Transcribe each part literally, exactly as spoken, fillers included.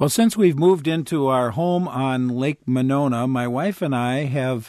Well, since we've moved into our home on Lake Monona, my wife and I have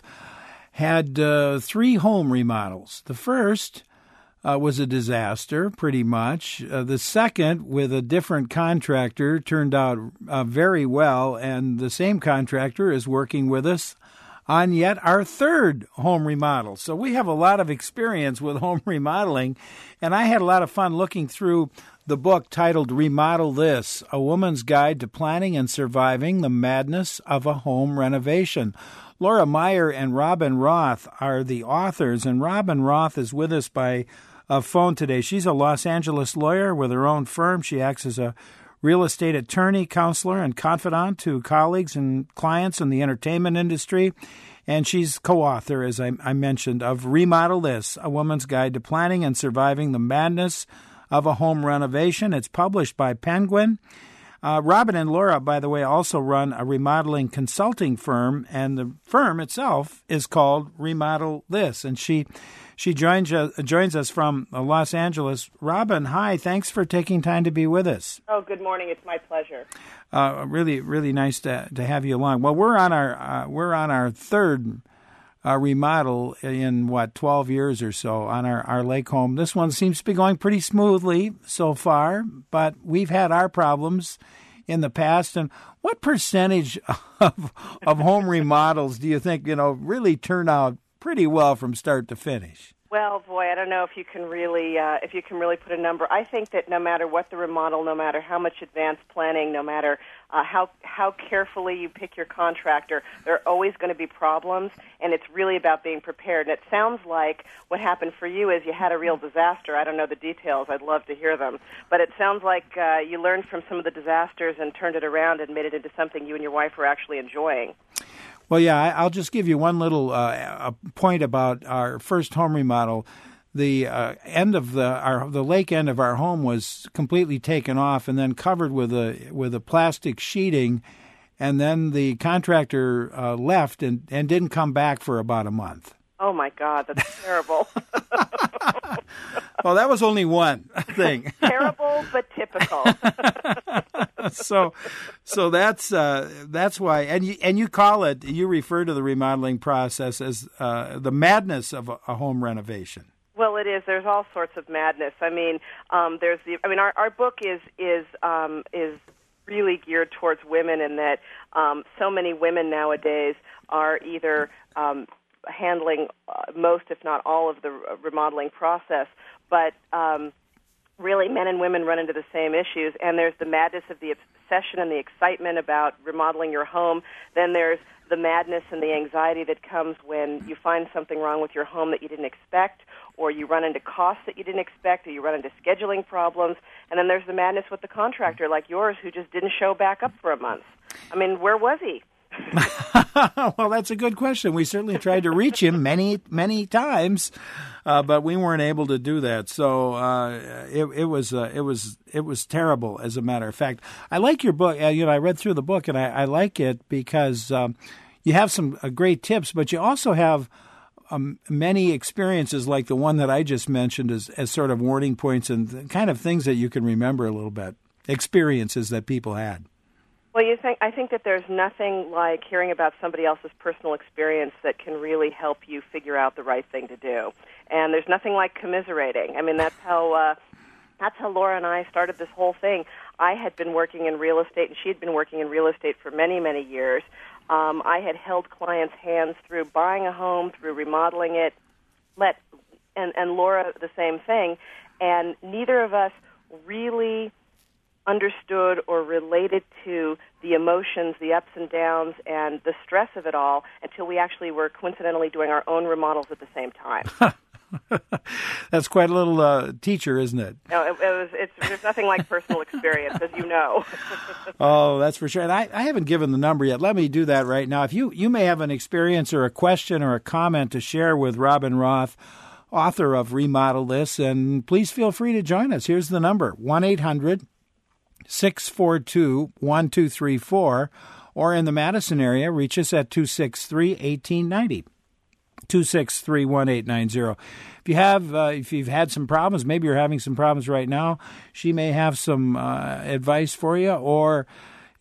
had uh, three home remodels. The first uh, was a disaster, pretty much. Uh, the second, with a different contractor, turned out uh, very well, and the same contractor is working with us on yet our third home remodel. So we have a lot of experience with home remodeling, and I had a lot of fun looking through the book titled Remodel This, A Woman's Guide to Planning and Surviving the Madness of a Home Renovation. Laura Meyer and Robin Roth are the authors, and Robin Roth is with us by uh, phone today. She's a Los Angeles lawyer with her own firm. She acts as a real estate attorney, counselor, and confidant to colleagues and clients in the entertainment industry. And she's co-author, as I, I mentioned, of Remodel This, A Woman's Guide to Planning and Surviving the Madness of a Home Renovation. It's published by Penguin. Uh, Robin and Laura, by the way, also run a remodeling consulting firm, and the firm itself is called Remodel This. And she she joins uh, joins us from Los Angeles. Robin, hi. Thanks for taking time to be with us. Oh, good morning. It's my pleasure. Uh, really, really nice to to have you along. Well, we're on our uh, we're on our third Uh, remodel in, what, twelve years or so on our, our lake home. This one seems to be going pretty smoothly so far, but we've had our problems in the past. And what percentage of, of home remodels do you think, you know, really turn out pretty well from start to finish? Well, boy, I don't know if you can really uh, if you can really put a number. I think that no matter what the remodel, no matter how much advanced planning, no matter uh, how how carefully you pick your contractor, there are always going to be problems, and it's really about being prepared. And it sounds like what happened for you is you had a real disaster. I don't know the details. I'd love to hear them. But it sounds like uh, you learned from some of the disasters and turned it around and made it into something you and your wife were actually enjoying. Well, yeah, I'll just give you one little uh, point about our first home remodel. The uh, end of the our the lake end of our home was completely taken off and then covered with a with a plastic sheeting, and then the contractor uh, left and, and didn't come back for about a month. Oh my God, that's terrible. Well, that was only one thing. Terrible, but typical. so, so that's uh, that's why, and you and you call it, you refer to the remodeling process as uh, the madness of a, a home renovation. Well, it is. There's all sorts of madness. I mean, um, there's the. I mean, our, our book is is um, is really geared towards women, in that um, so many women nowadays are either um, handling uh, most, if not all, of the remodeling process, but um, really men and women run into the same issues. And there's the madness of the obsession and the excitement about remodeling your home. Then there's the madness and the anxiety that comes when you find something wrong with your home that you didn't expect, or you run into costs that you didn't expect, or you run into scheduling problems. And then there's the madness with the contractor like yours, who just didn't show back up for a month. I mean, where was he? Well, that's a good question. We certainly tried to reach him many, many times, uh, but we weren't able to do that. So uh, it, it was uh, it was it was terrible. As a matter of fact, I like your book. Uh, you know, I read through the book, and I, I like it because um, you have some uh, great tips, but you also have um, many experiences like the one that I just mentioned as as sort of warning points and kind of things that you can remember a little bit, experiences that people had. Well, you think I think that there's nothing like hearing about somebody else's personal experience that can really help you figure out the right thing to do. And there's nothing like commiserating. I mean, that's how uh, that's how Laura and I started this whole thing. I had been working in real estate, and she had been working in real estate for many, many years. Um, I had held clients' hands through buying a home, through remodeling it, let and, and Laura the same thing. And neither of us really understood or related to the emotions, the ups and downs, and the stress of it all until we actually were coincidentally doing our own remodels at the same time. That's quite a little uh, teacher, isn't it? No, it, it was. It's there's nothing like personal experience, as you know. Oh, that's for sure. And I, I haven't given the number yet. Let me do that right now. If you, you may have an experience or a question or a comment to share with Robin Roth, author of Remodel This, and please feel free to join us. Here's the number, one eight hundred six four two one two three four, or in the Madison area, reach us at two six three, one eight nine zero, two six three, one eight nine zero. If you have, uh, if you've had some problems, maybe you're having some problems right now, she may have some uh, advice for you, or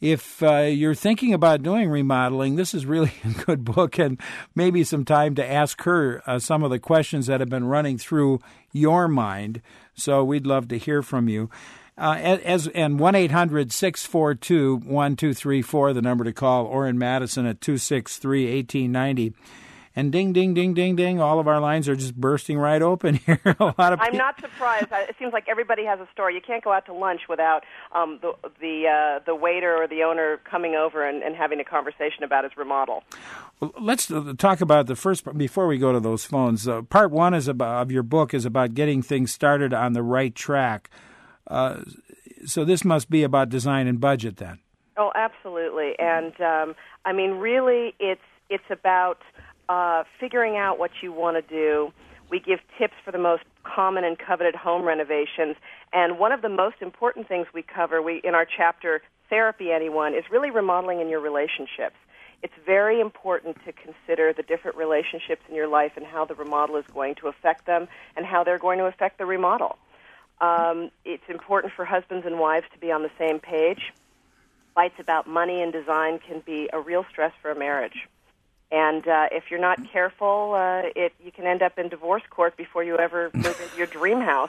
if uh, you're thinking about doing remodeling, this is really a good book, and maybe some time to ask her uh, some of the questions that have been running through your mind. So we'd love to hear from you. Uh, as and one eight hundred six four two one two three four, the number to call, or in Madison at two six three one eight nine zero. And ding, ding, ding, ding, ding, all of our lines are just bursting right open here. a lot of I'm not surprised. It seems like everybody has a story. You can't go out to lunch without um, the the uh, the waiter or the owner coming over and, and having a conversation about his remodel. Well, let's talk about the first part before we go to those phones. Uh, part one is about, of your book is about getting things started on the right track. Uh, so this must be about design and budget then. Oh, absolutely. And um, I mean, really, it's it's about uh, figuring out what you want to do. We give tips for the most common and coveted home renovations. And one of the most important things we cover we in our chapter, Therapy Anyone, is really remodeling in your relationships. It's very important to consider the different relationships in your life and how the remodel is going to affect them and how they're going to affect the remodel. Um, it's important for husbands and wives to be on the same page. Fights about money and design can be a real stress for a marriage. And uh, if you're not careful, uh, it you can end up in divorce court before you ever move into your dream house.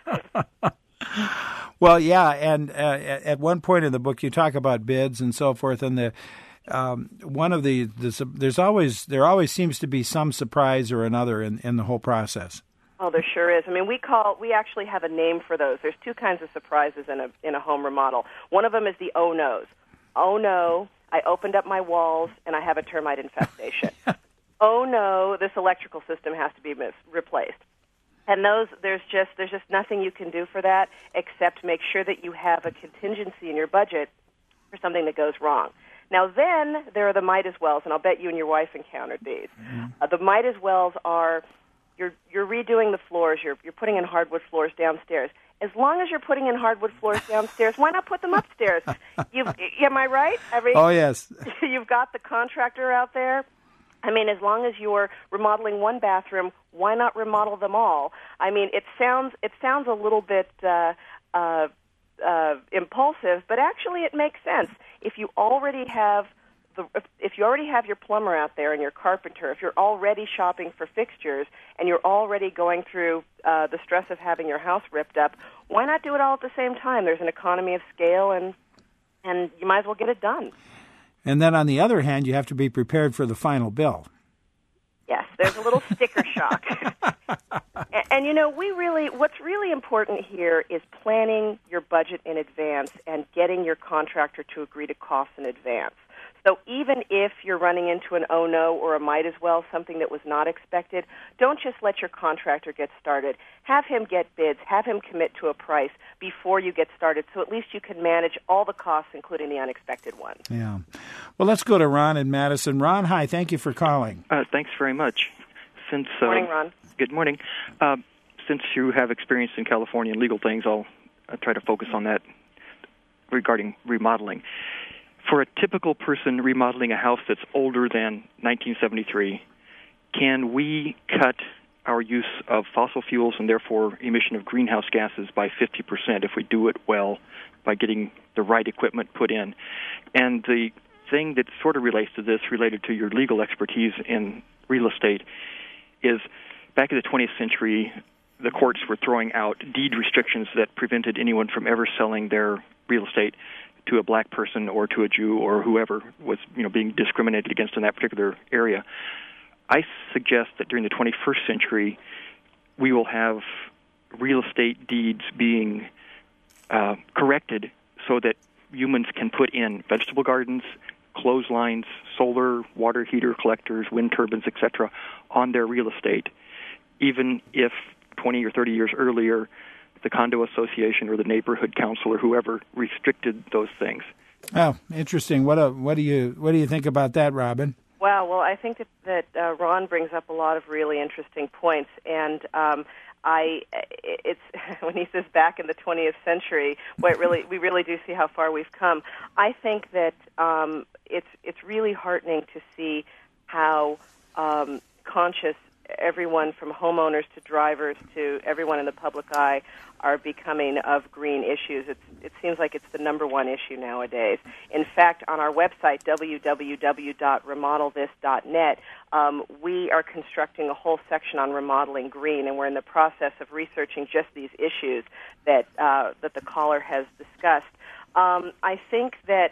Well, yeah, and uh, at one point in the book you talk about bids and so forth, and the um, one of the, the there's always there always seems to be some surprise or another in, in the whole process. Oh, there sure is. I mean, we call we actually have a name for those. There's two kinds of surprises in a in a home remodel. One of them is the oh no's. Oh no, I opened up my walls and I have a termite infestation. Oh no, this electrical system has to be mis- replaced. And those there's just there's just nothing you can do for that except make sure that you have a contingency in your budget for something that goes wrong. Now then, there are the might as wells, and I'll bet you and your wife encountered these. Mm-hmm. Uh, the might as wells are You're you're redoing the floors. You're you're putting in hardwood floors downstairs. As long as you're putting in hardwood floors downstairs, why not put them upstairs? You am I right? Every, oh yes. You've got the contractor out there. I mean, as long as you're remodeling one bathroom, why not remodel them all? I mean, it sounds it sounds a little bit uh, uh, uh, impulsive, but actually it makes sense. If you already have The, if, if you already have your plumber out there and your carpenter, if you're already shopping for fixtures and you're already going through uh, the stress of having your house ripped up, why not do it all at the same time? There's an economy of scale, and and you might as well get it done. And then on the other hand, you have to be prepared for the final bill. Yes, there's a little sticker shock. and, and, you know, we really, what's really important here is planning your budget in advance and getting your contractor to agree to costs in advance. So even if you're running into an oh no or a might as well, something that was not expected, don't just let your contractor get started. Have him get bids. Have him commit to a price before you get started, so at least you can manage all the costs, including the unexpected ones. Yeah. Well, let's go to Ron in Madison. Ron, hi. Thank you for calling. Uh, thanks very much. Since Good morning, Ron. Uh, good morning. Uh, since you have experience in California and legal things, I'll, I'll try to focus on that regarding remodeling. For a typical person remodeling a house that's older than nineteen seventy-three, can we cut our use of fossil fuels and therefore emission of greenhouse gases by fifty percent if we do it well by getting the right equipment put in? And the thing that sort of relates to this, related to your legal expertise in real estate, is back in the twentieth century, the courts were throwing out deed restrictions that prevented anyone from ever selling their real estate to a black person or to a Jew or whoever was, you know, being discriminated against in that particular area. I suggest that during the twenty-first century, we will have real estate deeds being uh, corrected so that humans can put in vegetable gardens, clotheslines, solar, water heater collectors, wind turbines, et cetera, on their real estate, even if twenty or thirty years earlier the condo association or the neighborhood council or whoever restricted those things. Oh, interesting. What a, what do you what do you think about that, Robin? Wow. Well, I think that, that uh, Ron brings up a lot of really interesting points, and um, I it's when he says back in the twentieth century, well, it really we really do see how far we've come. I think that um, it's it's really heartening to see how um, conscious everyone from homeowners to drivers to everyone in the public eye are becoming of green issues. It's, it seems like it's the number one issue nowadays. In fact, on our website, w w w dot remodel this dot net, um, we are constructing a whole section on remodeling green, and we're in the process of researching just these issues that uh, that the caller has discussed. Um, I think that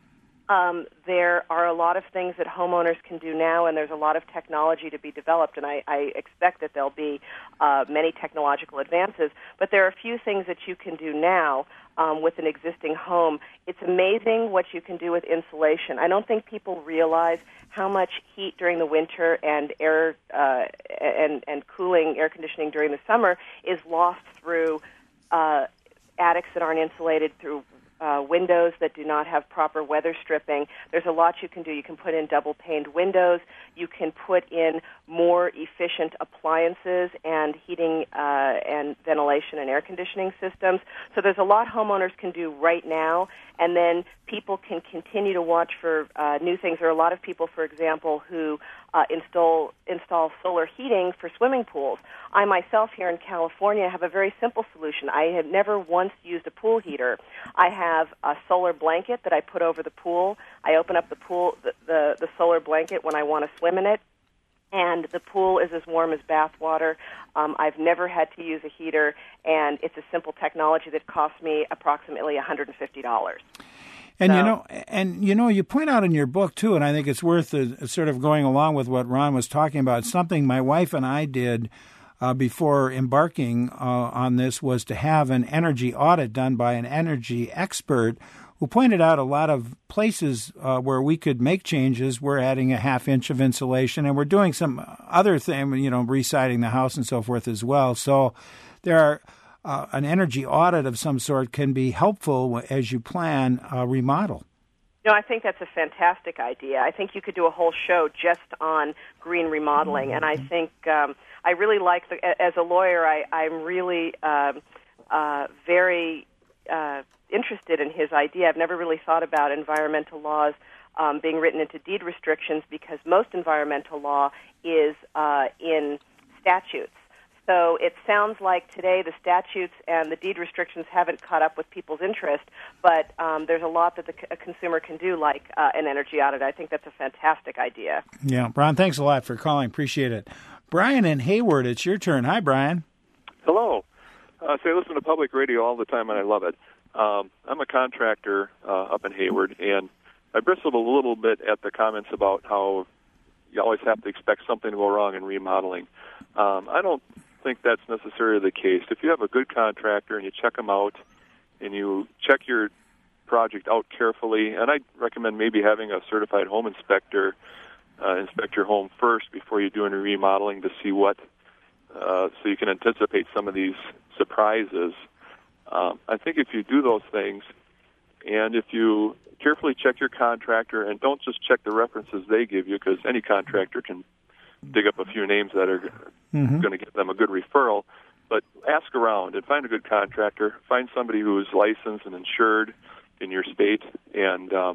Um, there are a lot of things that homeowners can do now, and there's a lot of technology to be developed, and I, I expect that there'll be uh, many technological advances. But there are a few things that you can do now um, with an existing home. It's amazing what you can do with insulation. I don't think people realize how much heat during the winter and air uh, and, and cooling, air conditioning during the summer is lost through uh, attics that aren't insulated, through Uh, windows that do not have proper weather stripping. There's a lot you can do. You can put in double-paned windows. You can put in more efficient appliances and heating uh, and ventilation and air conditioning systems. So there's a lot homeowners can do right now, and then people can continue to watch for uh, new things. There are a lot of people, for example, who uh, install install solar heating for swimming pools. I myself here in California have a very simple solution. I have never once used a pool heater. I have a solar blanket that I put over the pool. I open up the pool, the, the, the solar blanket when I want to swim in it, and the pool is as warm as bath water. Um, I've never had to use a heater, and it's a simple technology that costs me approximately one hundred fifty dollars. And so, you know, and you know, you point out in your book too, and I think it's worth uh, sort of going along with what Ron was talking about. Something my wife and I did uh, before embarking uh, on this was to have an energy audit done by an energy expert who pointed out a lot of places uh, where we could make changes. We're adding a half inch of insulation, and we're doing some other thing, you know, residing the house and so forth as well. So there are uh, an energy audit of some sort can be helpful as you plan a remodel. No, I think that's a fantastic idea. I think you could do a whole show just on green remodeling, and I think um, I really like, the, as a lawyer, I, I'm really um, uh, very uh, interested in his idea. I've never really thought about environmental laws um, being written into deed restrictions because most environmental law is uh, in statutes. So it sounds like today the statutes and the deed restrictions haven't caught up with people's interest, but um, there's a lot that the, a consumer can do, like uh, an energy audit. I think that's a fantastic idea. Yeah, Brian, thanks a lot for calling. Appreciate it. Brian in Hayward, it's your turn. Hi, Brian. Hello. Uh, so I listen to public radio all the time, and I love it. Um, I'm a contractor uh, up in Hayward, and I bristled a little bit at the comments about how you always have to expect something to go wrong in remodeling. Um, I don't think that's necessarily the case. If you have a good contractor and you check them out and you check your project out carefully, and I'd recommend maybe having a certified home inspector uh, inspect your home first before you do any remodeling to see what, uh, so you can anticipate some of these surprises. Um, I think if you do those things, and if you carefully check your contractor, and don't just check the references they give you, because any contractor can dig up a few names that are mm-hmm. going to give them a good referral, but ask around and find a good contractor. Find somebody who is licensed and insured in your state, and um,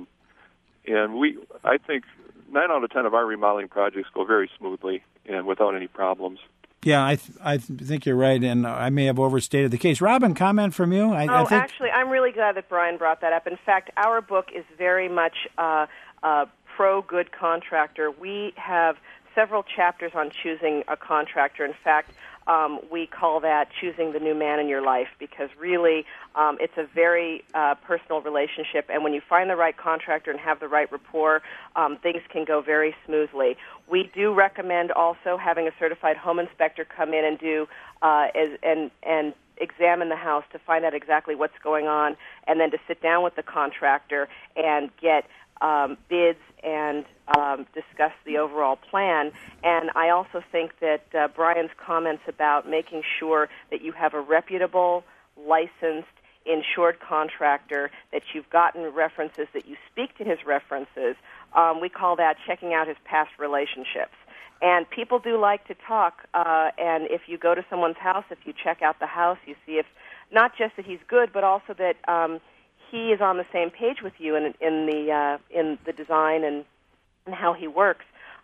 and we, I think, nine out of ten of our remodeling projects go very smoothly and without any problems. Yeah, I th- I th- think you're right, and I may have overstated the case. Robin, comment from you? I, oh, I think... actually, I'm really glad that Brian brought that up. In fact, our book is very much uh, uh, pro-good contractor. We have several chapters on choosing a contractor. In fact, um, we call that choosing the new man in your life, because really um, it's a very uh, personal relationship, and when you find the right contractor and have the right rapport, um, things can go very smoothly. We do recommend also having a certified home inspector come in and do uh, as, and and examine the house to find out exactly what's going on, and then to sit down with the contractor and get um, bids and um, discuss the overall plan. And I also think that uh, Brian's comments about making sure that you have a reputable, licensed, insured contractor, that you've gotten references, that you speak to his references, um, we call that checking out his past relationships. And people do like to talk, uh, and if you go to someone's house, if you check out the house, you see if not just that he's good, but also that um, he is on the same page with you in, in the uh, in the design and, and how he works.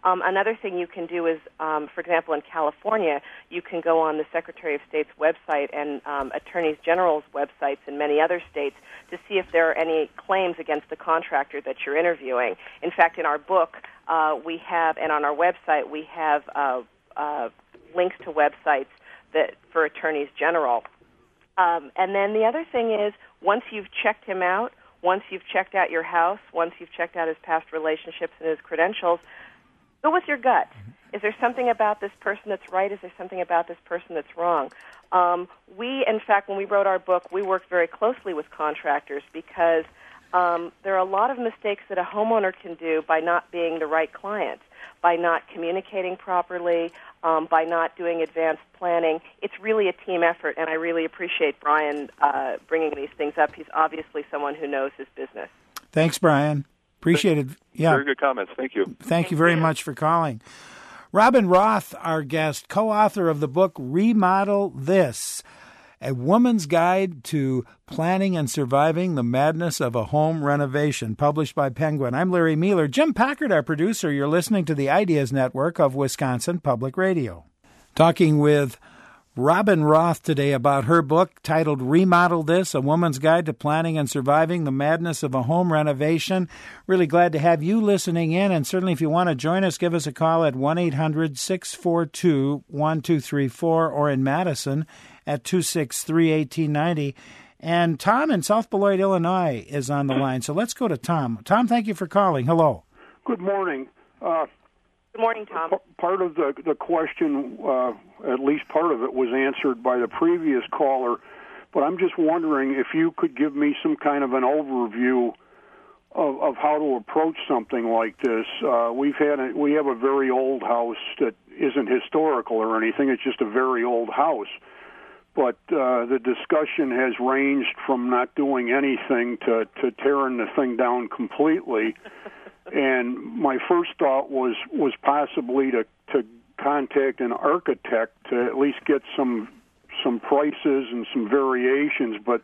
Um, another thing you can do is, um, for example, in California, you can go on the Secretary of State's website and um, Attorneys General's websites in many other states to see if there are any claims against the contractor that you're interviewing. In fact, in our book, uh, we have, and on our website, we have uh, uh, links to websites that for Attorneys General. Um, and then the other thing is, once you've checked him out, once you've checked out your house, once you've checked out his past relationships and his credentials, go with your gut. Is there something about this person that's right? Is there something about this person that's wrong? Um, we, in fact, when we wrote our book, we worked very closely with contractors because um, there are a lot of mistakes that a homeowner can do by not being the right client, by not communicating properly, um, by not doing advanced planning. It's really a team effort, and I really appreciate Brian uh, bringing these things up. He's obviously someone who knows his business. Thanks, Brian. Appreciate it. Yeah. Very good comments. Thank you. Thank you very much for calling. Robin Roth, our guest, co-author of the book Remodel This, A Woman's Guide to Planning and Surviving the Madness of a Home Renovation, published by Penguin. I'm Larry Mueller. Jim Packard, our producer. You're listening to the Ideas Network of Wisconsin Public Radio. Talking with Robin Roth today about her book titled Remodel This, A Woman's Guide to Planning and Surviving the Madness of a Home Renovation. Really glad to have you listening in, and certainly if you want to join us, give us a call at one eight hundred six four two one two three four or in Madison at two six three one eight nine zero. And Tom in South Beloit, Illinois is on the line, so let's go to Tom. Tom, thank you for calling. Hello. Good morning. Uh, Good morning, Tom. P- part of the, the question, uh, at least part of it, was answered by the previous caller, but I'm just wondering if you could give me some kind of an overview of, of how to approach something like this. Uh, we've had a, we have a very old house that isn't historical or anything. It's just a very old house. But uh, the discussion has ranged from not doing anything to, to tearing the thing down completely. And my first thought was, was possibly to, to contact an architect to at least get some some prices and some variations. But,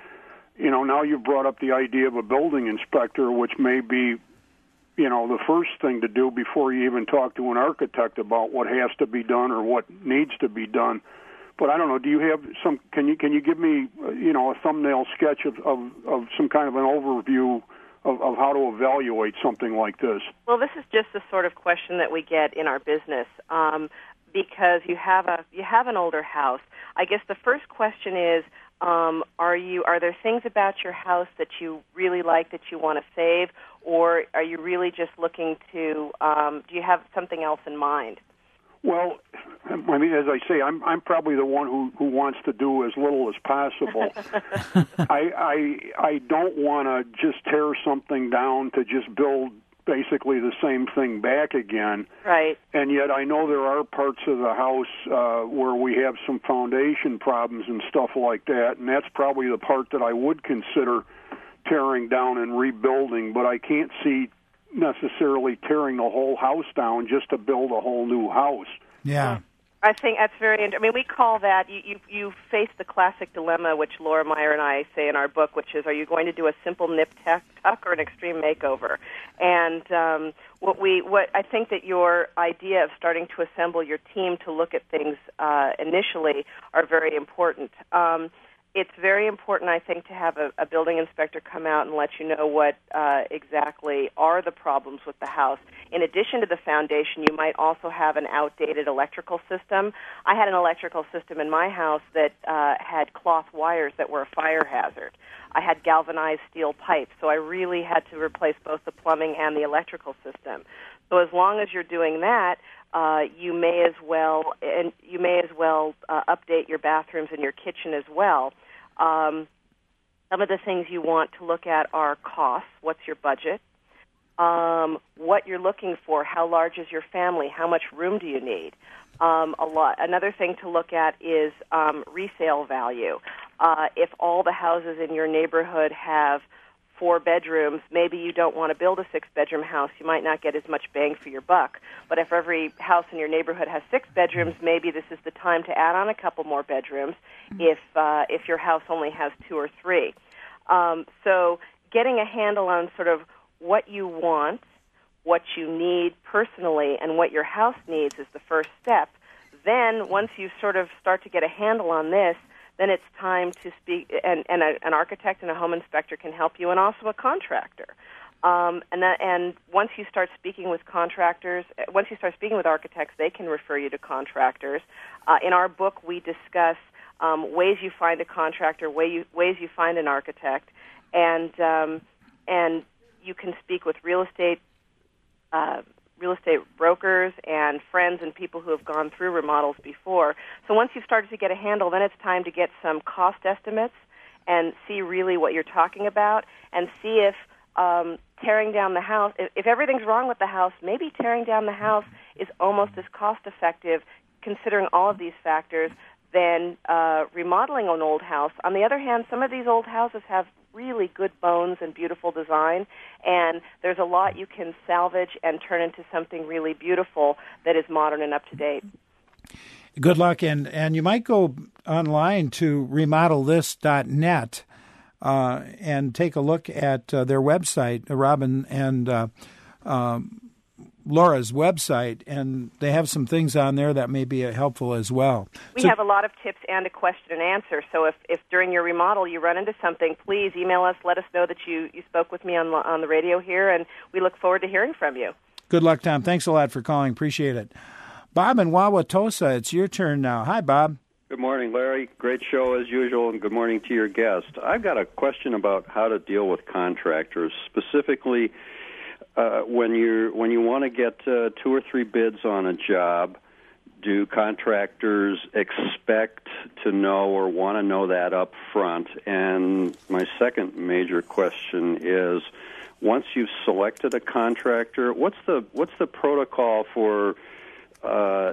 you know, now you've brought up the idea of a building inspector, which may be, you know, the first thing to do before you even talk to an architect about what has to be done or what needs to be done. But I don't know. Do you have some? Can you can you give me, you know, a thumbnail sketch of, of, of some kind of an overview Of, of how to evaluate something like this? Well, this is just the sort of question that we get in our business um, because you have a you have an older house. I guess the first question is, um, are you are there things about your house that you really like that you want to save, or are you really just looking to? Um, do you have something else in mind? Well, I mean, as I say, I'm I'm probably the one who, who wants to do as little as possible. I I I don't want to just tear something down to just build basically the same thing back again. Right. And yet I know there are parts of the house uh, where we have some foundation problems and stuff like that, and that's probably the part that I would consider tearing down and rebuilding, but I can't see necessarily tearing the whole house down just to build a whole new house. Yeah. I think that's very interesting. I mean, we call that, you, you, you face the classic dilemma, which Laura Meyer and I say in our book, which is, are you going to do a simple nip tuck, tuck or an extreme makeover? And um, what we, what I think that your idea of starting to assemble your team to look at things uh, initially are very important. Um, It's very important, I think, to have a, a building inspector come out and let you know what uh, exactly are the problems with the house. In addition to the foundation, you might also have an outdated electrical system. I had an electrical system in my house that uh, had cloth wires that were a fire hazard. I had galvanized steel pipes, so I really had to replace both the plumbing and the electrical system. So as long as you're doing that, uh, you may as well and you may as well uh, update your bathrooms and your kitchen as well. Um, some of the things you want to look at are costs. What's your budget? Um, what you're looking for? How large is your family? How much room do you need? Um, a lot. Another thing to look at is um, resale value. Uh, if all the houses in your neighborhood have four bedrooms, maybe you don't want to build a six-bedroom house. You might not get as much bang for your buck. But if every house in your neighborhood has six bedrooms, maybe this is the time to add on a couple more bedrooms if uh, if your house only has two or three. Um, so getting a handle on sort of what you want, what you need personally and what your house needs is the first step. Then, once you sort of start to get a handle on this, then it's time to speak, and, and a, an architect and a home inspector can help you, and also a contractor. Um, and, that, and once you start speaking with contractors, once you start speaking with architects, they can refer you to contractors. Uh, in our book, we discuss um, ways you find a contractor, way you, ways you find an architect, and um, and you can speak with real estate uh, real estate brokers and friends and people who have gone through remodels before. So once you've started to get a handle, then it's time to get some cost estimates and see really what you're talking about, and see if um, tearing down the house, if, if everything's wrong with the house, maybe tearing down the house is almost as cost-effective, considering all of these factors, than uh, remodeling an old house. On the other hand, some of these old houses have really good bones and beautiful design, and there's a lot you can salvage and turn into something really beautiful that is modern and up-to-date. Good luck, and, and you might go online to remodel this dot net uh, and take a look at uh, their website, Robin and uh, um, Laura's website, and they have some things on there that may be helpful as well. We so, have a lot of tips and a question and answer, so if, if during your remodel you run into something, please email us, let us know that you, you spoke with me on, on the radio here, and we look forward to hearing from you. Good luck, Tom. Thanks a lot for calling. Appreciate it. Bob in Wauwatosa, it's your turn now. Hi, Bob. Good morning, Larry. Great show as usual, and good morning to your guest. I've got a question about how to deal with contractors, specifically uh, when you when you want to get uh, two or three bids on a job. Do contractors expect to know or want to know that up front? And my second major question is, once you've selected a contractor, what's the what's the protocol for Uh,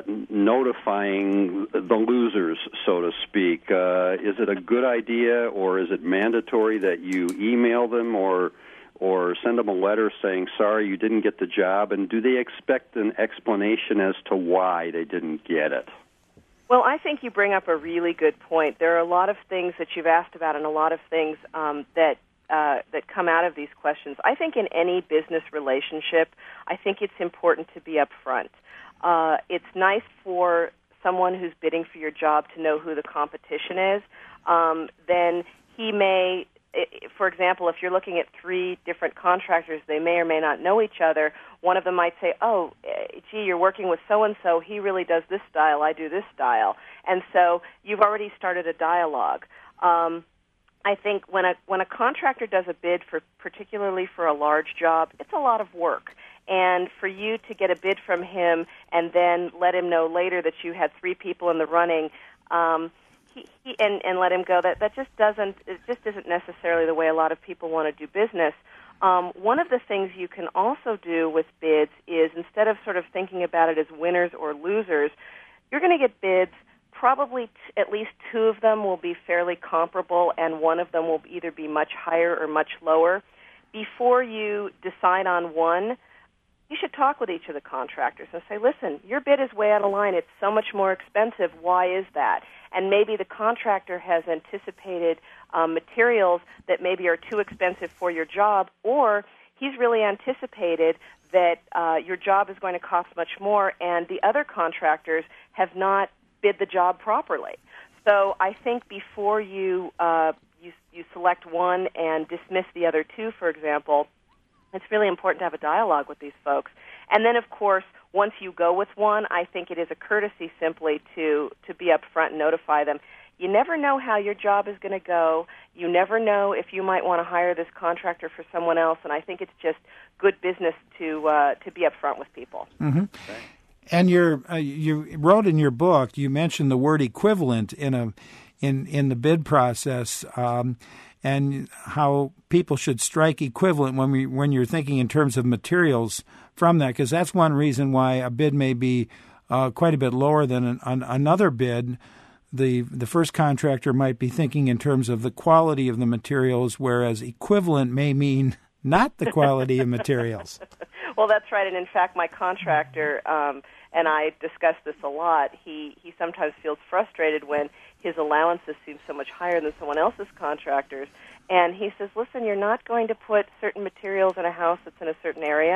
notifying the losers, so to speak? Uh, is it a good idea, or is it mandatory that you email them or or send them a letter saying, sorry, you didn't get the job? And do they expect an explanation as to why they didn't get it? Well, I think you bring up a really good point. There are a lot of things that you've asked about and a lot of things um, that uh, that come out of these questions. I think in any business relationship, I think it's important to be upfront. Uh, it's nice for someone who's bidding for your job to know who the competition is. Um, then he may, for example, if you're looking at three different contractors, they may or may not know each other. One of them might say, oh, gee, you're working with so-and-so. He really does this style. I do this style. And so you've already started a dialogue. Um, I think when a when a contractor does a bid, for particularly for a large job, it's a lot of work. And for you to get a bid from him and then let him know later that you had three people in the running, um, he, he, and, and let him go, that, that just doesn't, it just isn't necessarily the way a lot of people want to do business. Um, one of the things you can also do with bids is, instead of sort of thinking about it as winners or losers, you're going to get bids. Probably t- at least two of them will be fairly comparable, and one of them will either be much higher or much lower. Before you decide on one, you should talk with each of the contractors and say, listen, your bid is way out of line. It's so much more expensive. Why is that? And maybe the contractor has anticipated um, materials that maybe are too expensive for your job, or he's really anticipated that uh, your job is going to cost much more, and the other contractors have not bid the job properly. So I think before you, uh, you, you select one and dismiss the other two, for example, it's really important to have a dialogue with these folks. And then, of course, once you go with one, I think it is a courtesy simply to, to be upfront and notify them. You never know how your job is going to go. You never know if you might want to hire this contractor for someone else, and I think it's just good business to uh, to be upfront with people. Mm-hmm. And you're, uh, you wrote in your book, you mentioned the word equivalent in a in in the bid process. Um, and how people should strike equivalent when we when you're thinking in terms of materials from that, because that's one reason why a bid may be uh, quite a bit lower than an, an, another bid. The the first contractor might be thinking in terms of the quality of the materials, whereas equivalent may mean not the quality of materials. Well, that's right, and in fact, my contractor um, and I discuss this a lot. He he sometimes feels frustrated when his allowances seem so much higher than someone else's contractors. And he says, listen, you're not going to put certain materials in a house that's in a certain area.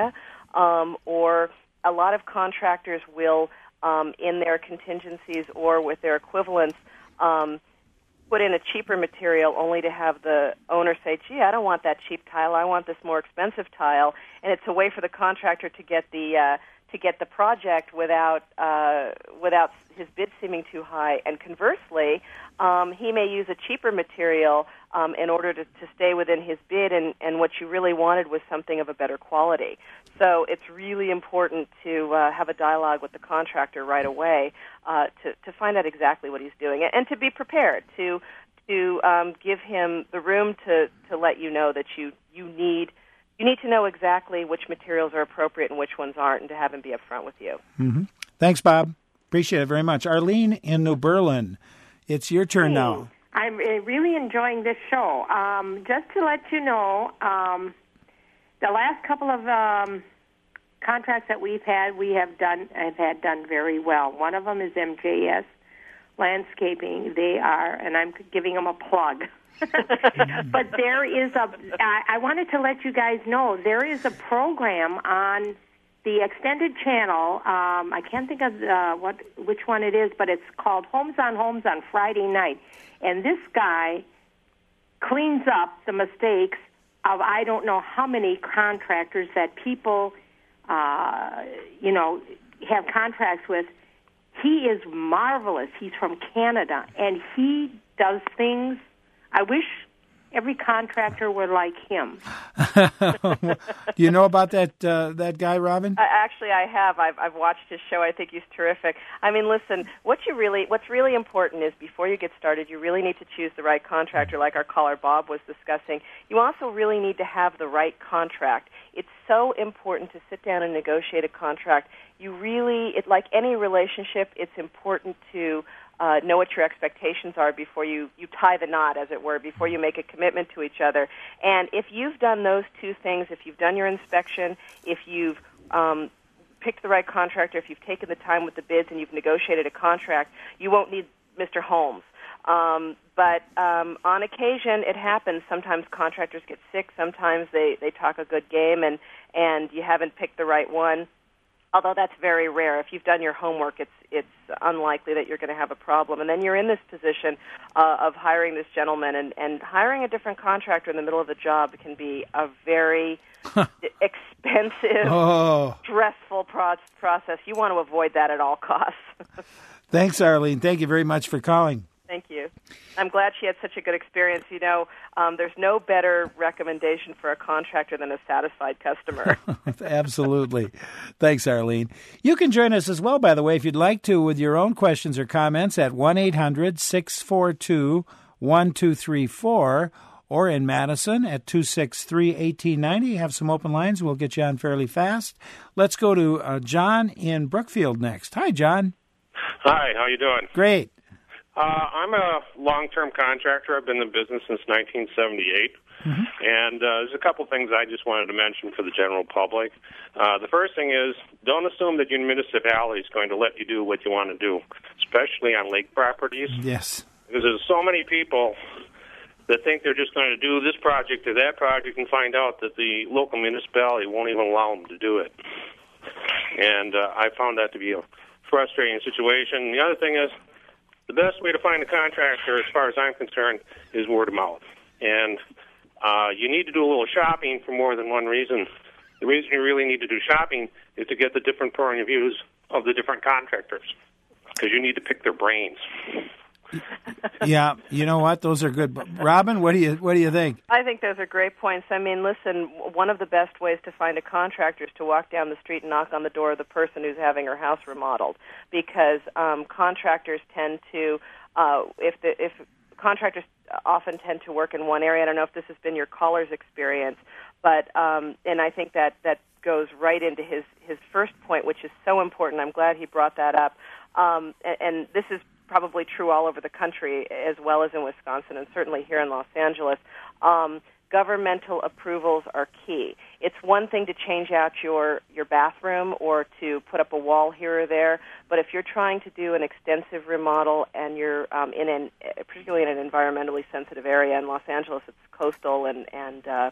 um, or a lot of contractors will, um, in their contingencies or with their equivalents, um, put in a cheaper material only to have the owner say, gee, I don't want that cheap tile, I want this more expensive tile, and it's a way for the contractor to get the uh, to get the project without uh, without his bid seeming too high. And conversely, um, he may use a cheaper material um, in order to, to stay within his bid, and, and what you really wanted was something of a better quality. So it's really important to uh, have a dialogue with the contractor right away uh, to, to find out exactly what he's doing, and, and to be prepared to to um, give him the room to, to let you know that you, you need you need to know exactly which materials are appropriate and which ones aren't, and to have him be upfront with you. Mm-hmm. Thanks, Bob. Appreciate it very much. Arlene in New Berlin, it's your turn hey, now. I'm really enjoying this show. Um, just to let you know, um, the last couple of um, contracts that we've had, we have done have had done very well. One of them is M J S Landscaping. They are, and I'm giving them a plug. But there is a, I, I wanted to let you guys know, there is a program on the extended channel. Um, I can't think of uh, what which one it is, but it's called Homes on Homes on Friday night. And this guy cleans up the mistakes of I don't know how many contractors that people, uh, you know, have contracts with. He is marvelous. He's from Canada, and he does things. I wish every contractor were like him. Do you know about that uh, that guy, Robin? Uh, actually, I have. I've, I've watched his show. I think he's terrific. I mean, listen, what you really, what's really important is before you get started, you really need to choose the right contractor, like our caller Bob was discussing. You also really need to have the right contract. It's so important to sit down and negotiate a contract. You really, it, like any relationship, it's important to Uh, know what your expectations are before you, you tie the knot, as it were, before you make a commitment to each other. And if you've done those two things, if you've done your inspection, if you've um, picked the right contractor, if you've taken the time with the bids and you've negotiated a contract, you won't need Mister Holmes. Um, but um, on occasion, it happens. Sometimes contractors get sick. Sometimes they, they talk a good game, and, and you haven't picked the right one. Although that's very rare. If you've done your homework, it's it's unlikely that you're going to have a problem. And then you're in this position uh, of hiring this gentleman, and, and hiring a different contractor in the middle of the job can be a very expensive, oh. stressful pro- process. You want to avoid that at all costs. Thanks, Arlene. Thank you very much for calling. Thank you. I'm glad she had such a good experience. You know, um, there's no better recommendation for a contractor than a satisfied customer. Absolutely. Thanks, Arlene. You can join us as well, by the way, if you'd like to, with your own questions or comments at one eight hundred six four two one two three four, or in Madison at two six three one eight nine zero. Have some open lines. We'll get you on fairly fast. Let's go to uh, John in Brookfield next. Hi, John. Hi, how you doing? Great. Uh, I'm a long-term contractor. I've been in business since nineteen seventy-eight. Mm-hmm. And uh, there's a couple things I just wanted to mention for the general public. Uh, the first thing is, don't assume that your municipality is going to let you do what you want to do, especially on lake properties. Yes. Because there's so many people that think they're just going to do this project or that project and find out that the local municipality won't even allow them to do it. And uh, I found that to be a frustrating situation. The other thing is, the best way to find a contractor, as far as I'm concerned, is word of mouth. And uh, you need to do a little shopping for more than one reason. The reason you really need to do shopping is to get the different point of views of the different contractors, because you need to pick their brains. Yeah, you know what? Those are good. Robin, what do you what do you think? I think those are great points. I mean, listen, one of the best ways to find a contractor is to walk down the street and knock on the door of the person who's having her house remodeled, because um, contractors tend to, uh, if the if contractors often tend to work in one area. I don't know if this has been your caller's experience, but um, and I think that that goes right into his his first point, which is so important. I'm glad he brought that up, um, and, and this is probably true all over the country as well as in Wisconsin, and certainly here in Los Angeles. Um, governmental approvals are key. It's one thing to change out your, your bathroom or to put up a wall here or there, but if you're trying to do an extensive remodel and you're um, in an, particularly in an environmentally sensitive area, in Los Angeles it's coastal and, and uh,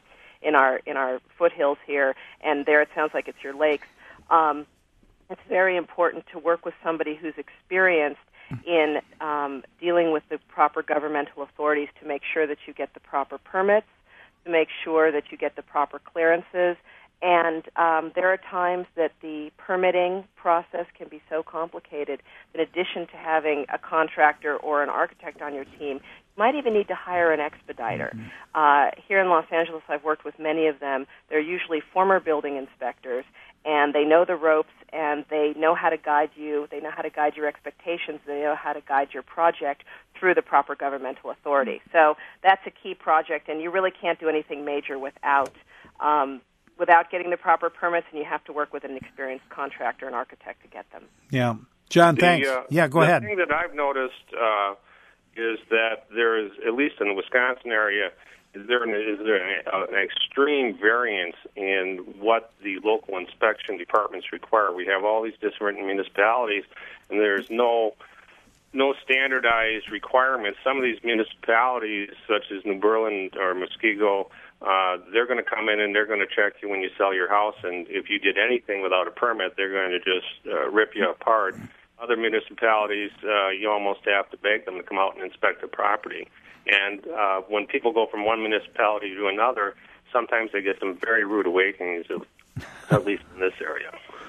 in our in our foothills here, and there it sounds like it's your lakes. Um, it's very important to work with somebody who's experienced in um, dealing with the proper governmental authorities to make sure that you get the proper permits, to make sure that you get the proper clearances. And um, there are times that the permitting process can be so complicated, in addition to having a contractor or an architect on your team, you might even need to hire an expediter. Mm-hmm. Uh, here in Los Angeles, I've worked with many of them. They're usually former building inspectors, and they know the ropes, and they know how to guide you. They know how to guide your expectations. They know how to guide your project through the proper governmental authority. So that's a key project, and you really can't do anything major without um, without getting the proper permits, and you have to work with an experienced contractor and architect to get them. Yeah. John, the, thanks. Uh, yeah, go the ahead. The thing that I've noticed uh, is that there is, at least in the Wisconsin area, is there an, is there an, uh, an extreme variance in what the local inspection departments require. We have all these different municipalities, and there's no no standardized requirements. Some of these municipalities, such as New Berlin or Muskego, uh, they're going to come in and they're going to check you when you sell your house, and if you did anything without a permit, they're going to just uh, rip you apart. Other municipalities, uh, you almost have to beg them to come out and inspect the property. And uh, when people go from one municipality to another, sometimes they get some very rude awakenings, at least in this area.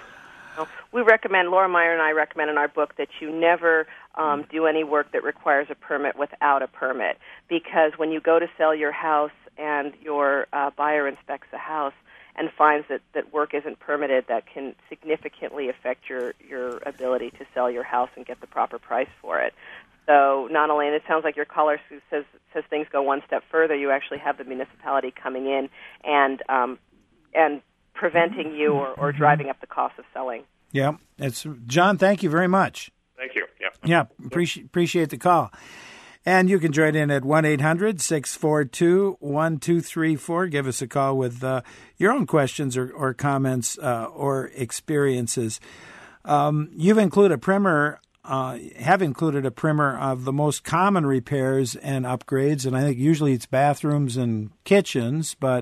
We recommend, Laura Meyer and I recommend in our book that you never um, do any work that requires a permit without a permit, because when you go to sell your house and your uh, buyer inspects the house and finds that, that work isn't permitted, that can significantly affect your, your ability to sell your house and get the proper price for it. So not only, and it sounds like your caller says, says things go one step further, you actually have the municipality coming in and um, and preventing you or, or driving up the cost of selling. Yeah, it's John. Thank you very much. Thank you. Yeah, yeah, appreciate appreciate the call. And you can join in at one eight hundred six four two one two three four. Give us a call with uh, your own questions or, or comments uh, or experiences. Um, you've included a primer. Uh, have included a primer of the most common repairs and upgrades, and I think usually it's bathrooms and kitchens, but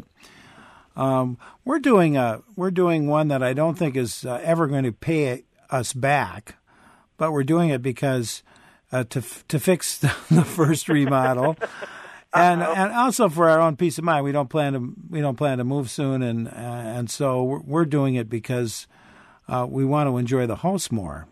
um, we're doing a we're doing one that I don't think is uh, ever going to pay us back, but we're doing it because uh, to to fix the, the first remodel, and and also for our own peace of mind. We don't plan to we don't plan to move soon, and uh, and so we're, we're doing it because uh, we want to enjoy the house more.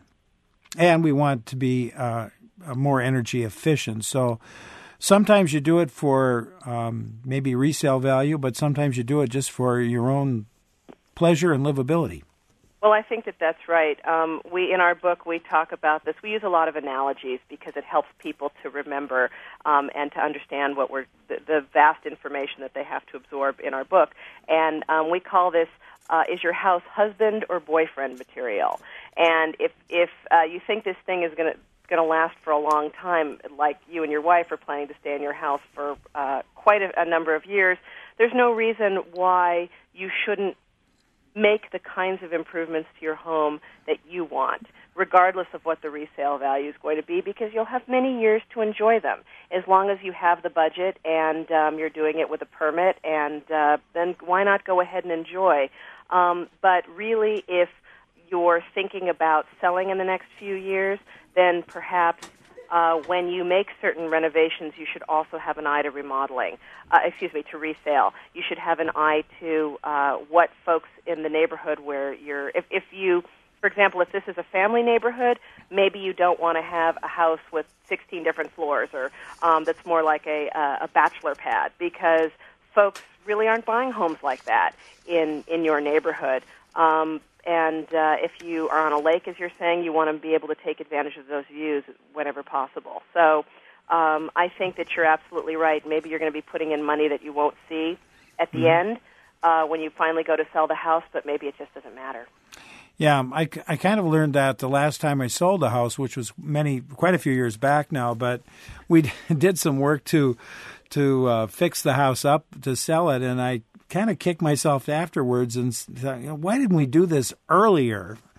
And we want to be uh, more energy efficient. So sometimes you do it for um, maybe resale value, but sometimes you do it just for your own pleasure and livability. Well, I think that that's right. Um, we in our book we talk about this. We use a lot of analogies because it helps people to remember um, and to understand what we're the, the vast information that they have to absorb in our book. And um, we call this uh, "Is your house husband or boyfriend material?" And if if uh, you think this thing is going to going to last for a long time, like you and your wife are planning to stay in your house for uh, quite a, a number of years, there's no reason why you shouldn't make the kinds of improvements to your home that you want, regardless of what the resale value is going to be, because you'll have many years to enjoy them, as long as you have the budget and um, you're doing it with a permit, and uh, then why not go ahead and enjoy? Um, but really, if you're thinking about selling in the next few years, then perhaps uh, when you make certain renovations, you should also have an eye to remodeling, uh, excuse me, to resale. You should have an eye to uh, what folks in the neighborhood where you're, if, if you, for example, if this is a family neighborhood, maybe you don't want to have a house with sixteen different floors, or um, that's more like a, a bachelor pad, because folks really aren't buying homes like that in, in your neighborhood. Um, And uh, if you are on a lake, as you're saying, you want to be able to take advantage of those views whenever possible. So um, I think that you're absolutely right. Maybe you're going to be putting in money that you won't see at the mm-hmm. end uh, when you finally go to sell the house, but maybe it just doesn't matter. Yeah, I, I kind of learned that the last time I sold a house, which was many, quite a few years back now, but we did some work to to uh, fix the house up to sell it, and I kind of kicked myself afterwards and thought, you know, why didn't we do this earlier?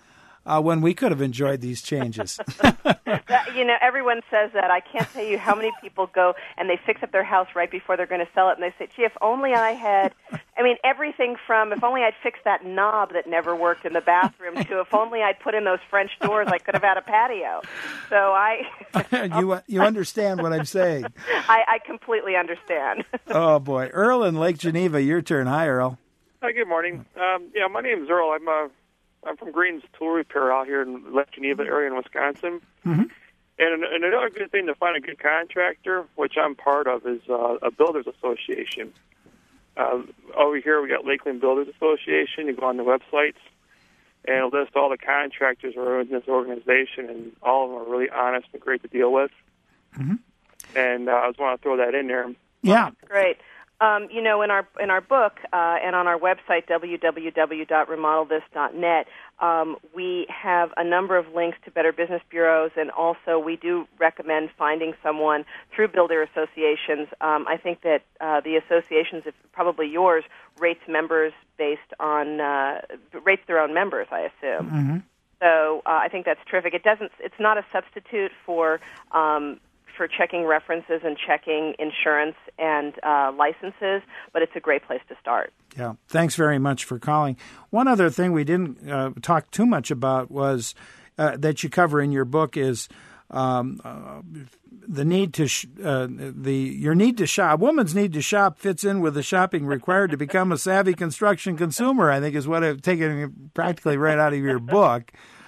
uh, when we could have enjoyed these changes. That, you know, everyone says that. I can't tell you how many people go and they fix up their house right before they're going to sell it, and they say, gee, if only I had, I mean, everything from if only I'd fixed that knob that never worked in the bathroom to if only I'd put in those French doors, I could have had a patio. So I... you you understand what I'm saying. I, I completely understand. Oh, boy. Earl in Lake Geneva, your turn. Hi, Earl. Hi, good morning. Um, yeah, my name's Earl. I'm uh, I'm from Green's Tool Repair out here in Lake Geneva area in Wisconsin. Mm-hmm. And, and another good thing to find a good contractor, which I'm part of, is uh, a builders association. Uh, over here we got Lakeland Builders Association. You go on the websites and it'll list all the contractors who are in this organization, and all of them are really honest and great to deal with. Mm-hmm. And uh, I just want to throw that in there. Yeah. Great. Um, you know, in our in our book uh, and on our website, w w w dot remodel this dot net, um, we have a number of links to Better Business Bureaus, and also we do recommend finding someone through builder associations. Um, I think that uh, the associations, if probably yours, rates members based on uh, rates their own members, I assume. Mm-hmm. So uh, I think that's terrific. It doesn't. It's not a substitute for. Um, for checking references and checking insurance and uh, licenses, but it's a great place to start. Yeah, thanks very much for calling. One other thing we didn't uh, talk too much about was uh, that you cover in your book is um, uh, the need to sh- uh, the your need to shop. A woman's need to shop fits in with the shopping required to become a savvy construction consumer, I think is what I've taken practically right out of your book,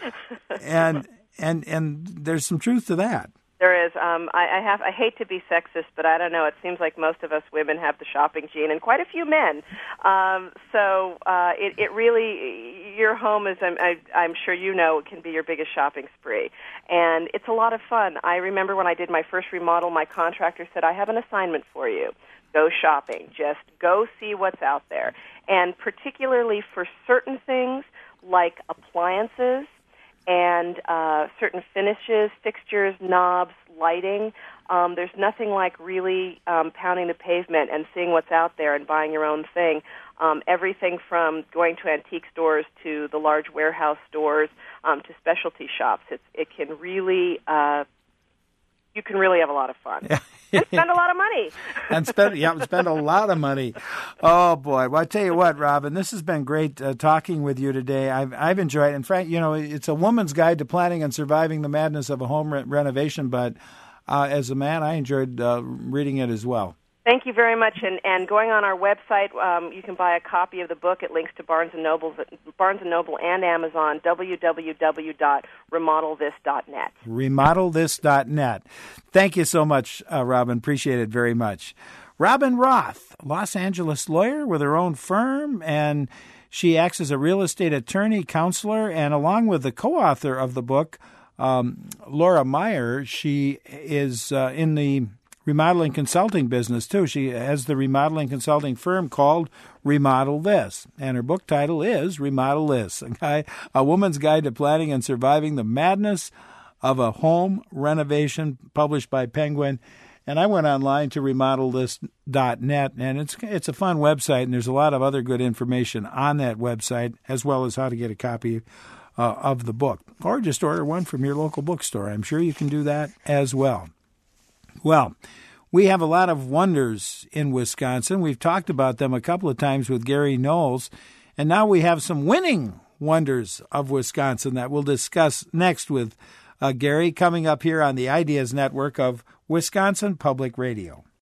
and and and there's some truth to that. There is. Um, I, I have. I hate to be sexist, but I don't know. It seems like most of us women have the shopping gene, and quite a few men. Um, so uh, it, it really, your home is. I'm, I, I'm sure you know, it can be your biggest shopping spree, and it's a lot of fun. I remember when I did my first remodel, my contractor said, "I have an assignment for you. Go shopping. Just go see what's out there." And particularly for certain things like appliances. And uh, certain finishes, fixtures, knobs, lighting. Um, there's nothing like really um, pounding the pavement and seeing what's out there and buying your own thing. Um, everything from going to antique stores to the large warehouse stores um, to specialty shops. It's, it can really, uh, you can really have a lot of fun. And spend a lot of money. and spend yeah, spend a lot of money. Oh boy! Well, I tell you what, Robin, this has been great uh, talking with you today. I've I've enjoyed it. In fact, you know, it's a woman's guide to planning and surviving the madness of a home re- renovation. But uh, as a man, I enjoyed uh, reading it as well. Thank you very much. And, and going on our website, um, you can buy a copy of the book. It links to Barnes and Noble, Barnes and Noble and Amazon. w w w dot remodel this dot net. remodel this dot net. Thank you so much, uh, Robin. Appreciate it very much. Robin Roth, Los Angeles lawyer with her own firm, and she acts as a real estate attorney, counselor, and along with the co-author of the book, um, Laura Meyer, she is uh, in the remodeling consulting business, too. She has the remodeling consulting firm called Remodel This, and her book title is Remodel This, a, guy, a woman's guide to planning and surviving the madness of a home renovation, published by Penguin. And I went online to remodel this dot net, and it's it's a fun website, and there's a lot of other good information on that website, as well as how to get a copy uh, of the book. Or just order one from your local bookstore. I'm sure you can do that as well. Well, we have a lot of wonders in Wisconsin. We've talked about them a couple of times with Gary Knowles, and now we have some winning wonders of Wisconsin that we'll discuss next with uh, Gary, coming up here on the Ideas Network of Wisconsin Public Radio.